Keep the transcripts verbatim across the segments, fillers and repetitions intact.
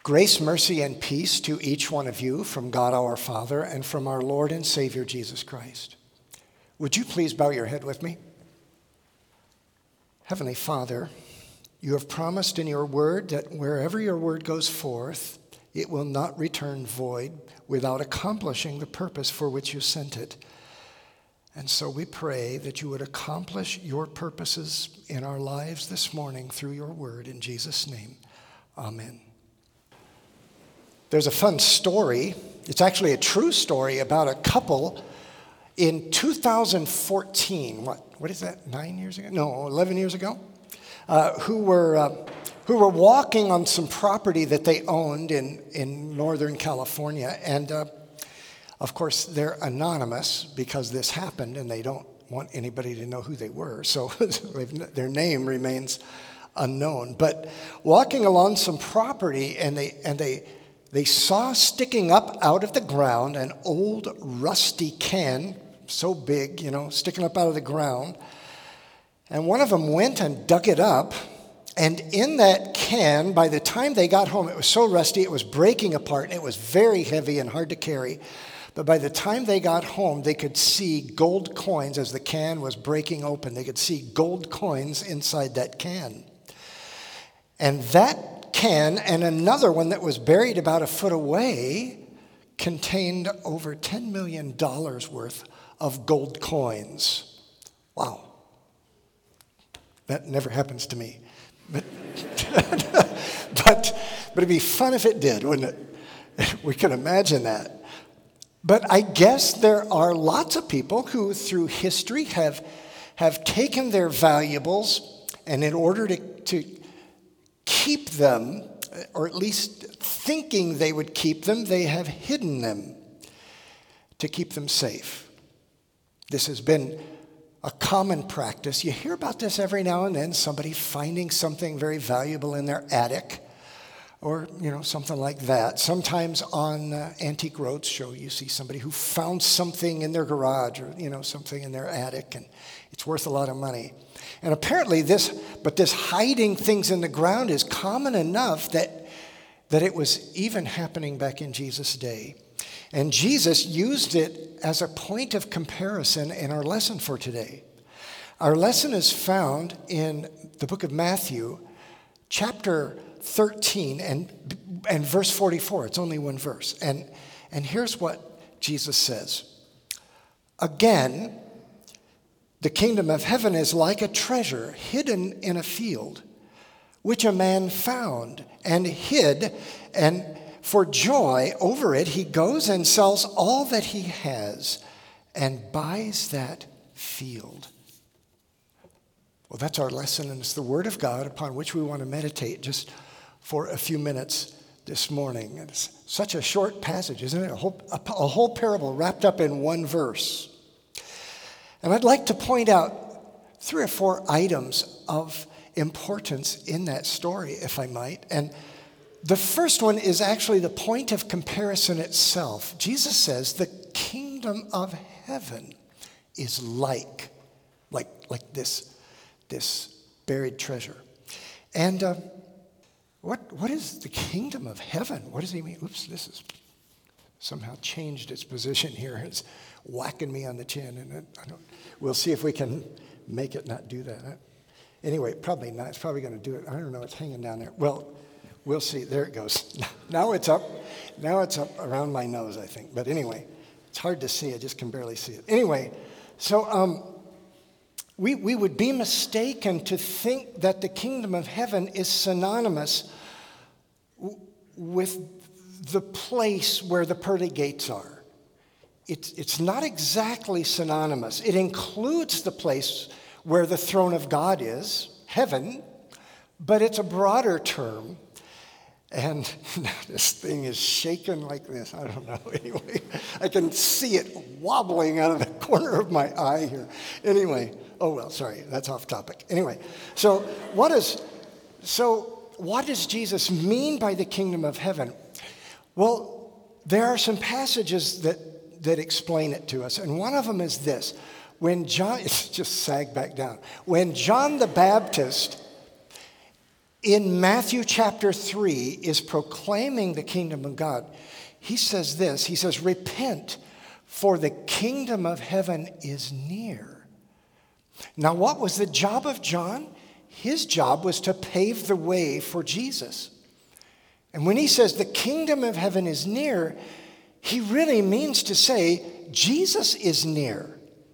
Grace, mercy, and peace to each one of you from God our Father and from our Lord and Savior Jesus Christ. Would you please bow your head with me? Heavenly Father, you have promised in your word that wherever your word goes forth, it will not return void without accomplishing the purpose for which you sent it. And so we pray that you would accomplish your purposes in our lives this morning through your word. In Jesus' name, amen. There's a fun story. It's actually a true story about a couple in two thousand fourteen. What, what is that, nine years ago? No, eleven years ago? Uh, who were uh, who were walking on some property that they owned in, in Northern California. And, uh, of course, they're anonymous because this happened, and they don't want anybody to know who they were. So their name remains unknown. But walking along some property, and they and they... They saw sticking up out of the ground an old rusty can, so big, you know, sticking up out of the ground. And one of them went and dug it up. And in that can, by the time they got home, it was so rusty, it was breaking apart. And it was very heavy and hard to carry. But by the time they got home, they could see gold coins as the can was breaking open. They could see gold coins inside that can. And that can and another one that was buried about a foot away contained over ten million dollars worth of gold coins. Wow. That never happens to me. But, but, but it'd be fun if it did, wouldn't it? We could imagine that. But I guess there are lots of people who through history have, have taken their valuables, and in order to, to keep them, or at least thinking they would keep them, they have hidden them to keep them safe. This has been a common practice. You hear about this every now and then, somebody finding something very valuable in their attic, or, you know, something like that. Sometimes on uh, Antique Roadshow, you see somebody who found something in their garage, or, you know, something in their attic, and it's worth a lot of money. And apparently this, but this hiding things in the ground is common enough that, that it was even happening back in Jesus' day. And Jesus used it as a point of comparison in our lesson for today. Our lesson is found in the book of Matthew, chapter thirteen and, and verse forty-four. It's only one verse. And, and here's what Jesus says. Again, the kingdom of heaven is like a treasure hidden in a field, which a man found and hid, and for joy over it, he goes and sells all that he has and buys that field. Well, that's our lesson, and it's the Word of God upon which we want to meditate just for a few minutes this morning. It's such a short passage, isn't it? A whole, a, a whole parable wrapped up in one verse. And I'd like to point out three or four items of importance in that story, if I might. And the first one is actually the point of comparison itself. Jesus says the kingdom of heaven is like, like, like this, this buried treasure. And uh, what what is the kingdom of heaven? What does he mean? Oops, this has somehow changed its position here. It's whacking me on the chin, and it, I don't. We'll see if we can make it not do that. Anyway, probably not. It's probably going to do it. I don't know. It's hanging down there. Well, we'll see. There it goes. Now it's up. Now it's up around my nose, I think. But anyway, it's hard to see. I just can barely see it. Anyway, so um, we we would be mistaken to think that the kingdom of heaven is synonymous w- with the place where the pearly gates are. It's, it's not exactly synonymous. It includes the place where the throne of God is, heaven, but it's a broader term. And this thing is shaking like this. I don't know. Anyway, I can see it wobbling out of the corner of my eye here. Anyway, oh well, sorry, that's off topic. Anyway, so what is, so what does Jesus mean by the kingdom of heaven? Well, there are some passages that that explain it to us. And one of them is this. When John, it's just sag back down. When John the Baptist in Matthew chapter three is proclaiming the kingdom of God. He says this, he says, repent, for the kingdom of heaven is near. Now, what was the job of John? His job was to pave the way for Jesus. And when he says the kingdom of heaven is near, he really means to say Jesus is near.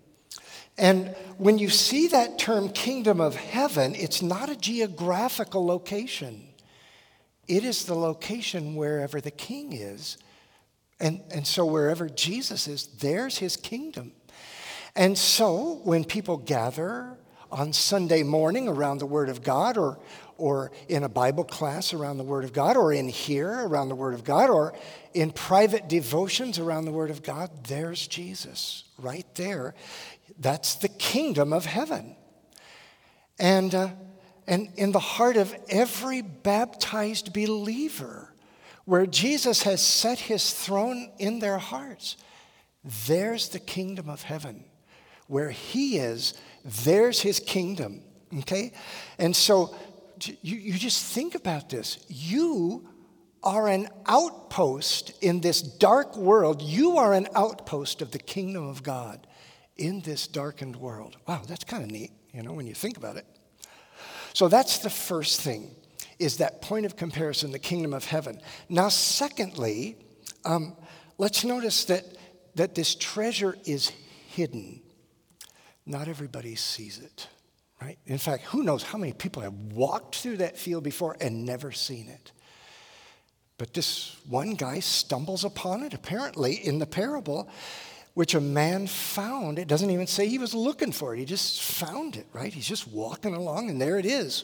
And when you see that term kingdom of heaven, it's not a geographical location. It is the location wherever the king is. And, and so wherever Jesus is, there's his kingdom. And so when people gather on Sunday morning around the Word of God, or, or in a Bible class around the Word of God, or in here around the Word of God, or in private devotions around the Word of God, there's Jesus right there. That's the kingdom of heaven. And, uh, and in the heart of every baptized believer, where Jesus has set his throne in their hearts, there's the kingdom of heaven. Where he is, there's his kingdom, okay? And so you, you just think about this. You are an outpost in this dark world. You are an outpost of the kingdom of God in this darkened world. Wow, that's kind of neat, you know, when you think about it. So that's the first thing, is that point of comparison, the kingdom of heaven. Now, secondly, um, let's notice that, that this treasure is hidden. Not everybody sees it, right? In fact, who knows how many people have walked through that field before and never seen it. But this one guy stumbles upon it, apparently, in the parable, which a man found. It doesn't even say he was looking for it. He just found it, right? He's just walking along, and there it is.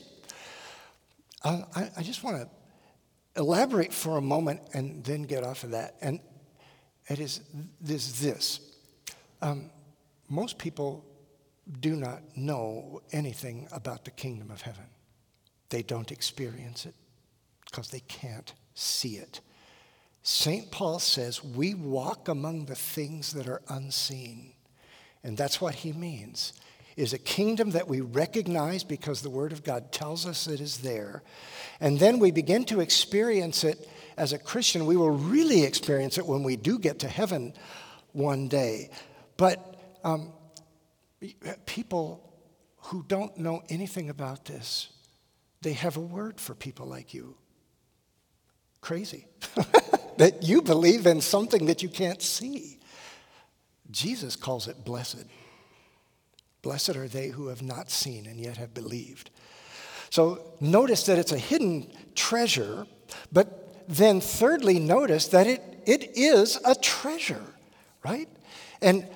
Uh, I, I just want to elaborate for a moment and then get off of that. And it is this. this. Um, most people do not know anything about the kingdom of heaven. They don't experience it because they can't see it. Saint Paul says we walk among the things that are unseen. And that's what he means, is a kingdom that we recognize because the Word of God tells us it is there. And then we begin to experience it as a Christian. We will really experience it when we do get to heaven one day. But um, people who don't know anything about this, they have a word for people like you. Crazy. That you believe in something that you can't see. Jesus calls it blessed. Blessed are they who have not seen and yet have believed. So notice that it's a hidden treasure, but then thirdly, notice that it, it is a treasure, right? And,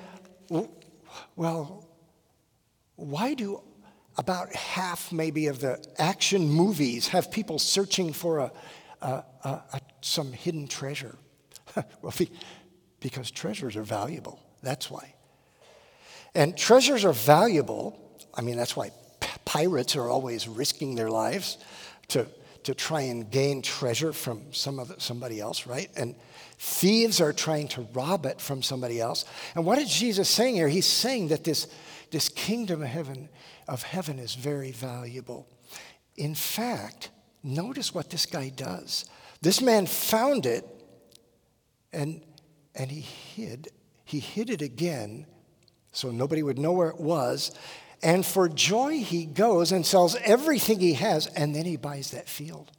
well, why do about half maybe of the action movies have people searching for a, a, a, a some hidden treasure? Well, because treasures are valuable. That's why. And treasures are valuable. I mean, that's why p- pirates are always risking their lives to, to try and gain treasure from some of the, somebody else, right? And thieves are trying to rob it from somebody else. And what is Jesus saying here? He's saying that this, this kingdom of heaven, of heaven is very valuable. In fact, notice what this guy does. This man found it, and, and he hid. He hid it again so nobody would know where it was. And for joy, he goes and sells everything he has, and then he buys that field.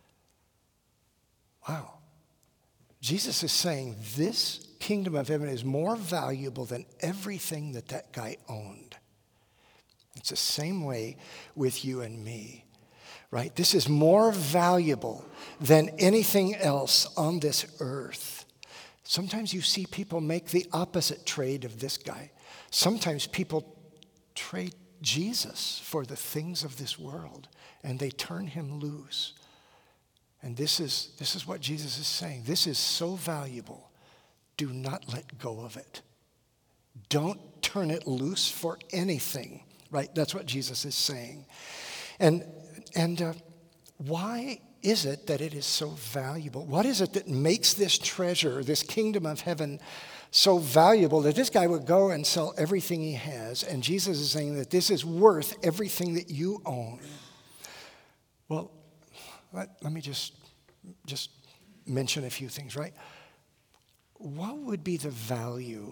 Wow. Jesus is saying this kingdom of heaven is more valuable than everything that that guy owned. It's the same way with you and me, right? This is more valuable than anything else on this earth. Sometimes you see people make the opposite trade of this guy. Sometimes people trade Jesus for the things of this world, and they turn him loose. And this is, this is what Jesus is saying. This is so valuable. Do not let go of it. Don't turn it loose for anything, right? That's what Jesus is saying. And, and uh, why is it that it is so valuable? What is it that makes this treasure, this kingdom of heaven, so valuable that this guy would go and sell everything he has? And Jesus is saying that this is worth everything that you own. Well, let, let me just, just mention a few things, right? What would be the value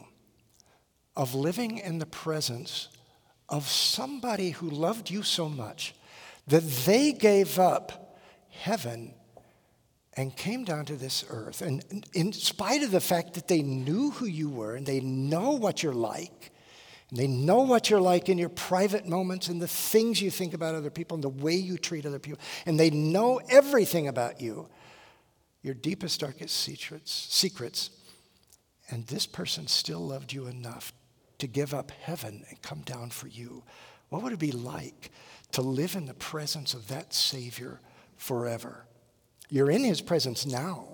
of living in the presence of somebody who loved you so much that they gave up heaven and came down to this earth? And in spite of the fact that they knew who you were and they know what you're like, and they know what you're like in your private moments and the things you think about other people and the way you treat other people, and they know everything about you, your deepest, darkest secrets, secrets, and this person still loved you enough to give up heaven and come down for you. What would it be like to live in the presence of that Savior forever? You're in his presence now,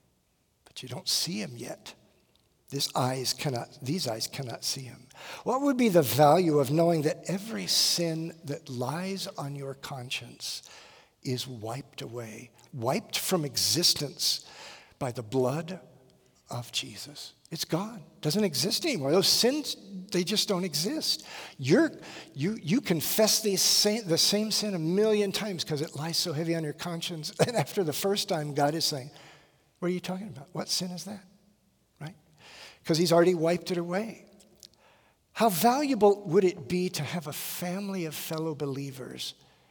but you don't see him yet. This eyes cannot, these eyes cannot see him. What would be the value of knowing that every sin that lies on your conscience is wiped away, wiped from existence by the blood of Jesus? It's gone. Doesn't exist anymore. Those sins, they just don't exist. You're, you, you confess these same, the same sin a million times because it lies so heavy on your conscience. And after the first time, God is saying, what are you talking about? What sin is that? Right? Because he's already wiped it away. How valuable would it be to have a family of fellow believers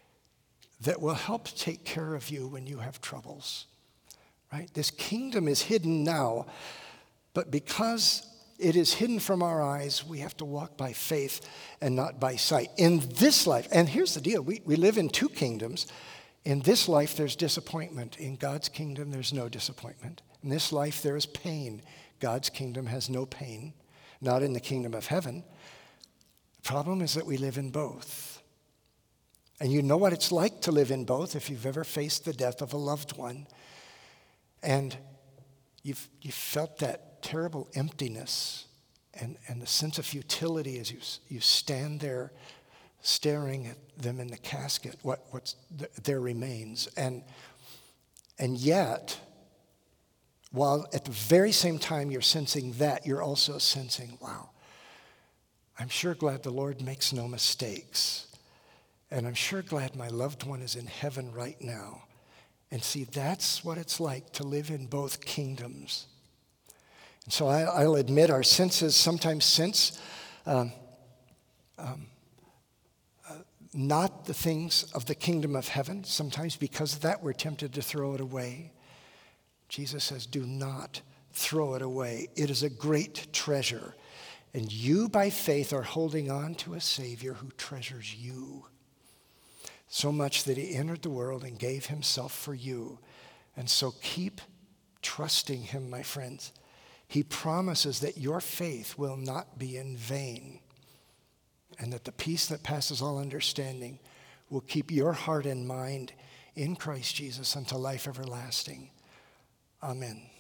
that will help take care of you when you have troubles? Right? This kingdom is hidden now. But because it is hidden from our eyes, we have to walk by faith and not by sight. In this life, and here's the deal, we, we live in two kingdoms. In this life, there's disappointment. In God's kingdom, there's no disappointment. In this life, there is pain. God's kingdom has no pain, not in the kingdom of heaven. The problem is that we live in both. And you know what it's like to live in both if you've ever faced the death of a loved one. And you've, you've felt that terrible emptiness and, and the sense of futility as you, you stand there staring at them in the casket, what what's th- their remains. And, and yet, while at the very same time you're sensing that, you're also sensing, wow, I'm sure glad the Lord makes no mistakes. And I'm sure glad my loved one is in heaven right now. And see, that's what it's like to live in both kingdoms. And so I, I'll admit our senses sometimes sense um, um, uh, not the things of the kingdom of heaven. Sometimes because of that, we're tempted to throw it away. Jesus says, do not throw it away. It is a great treasure. And you, by faith, are holding on to a Savior who treasures you so much that he entered the world and gave himself for you. And so keep trusting him, my friends. He promises that your faith will not be in vain, and that the peace that passes all understanding will keep your heart and mind in Christ Jesus unto life everlasting. Amen.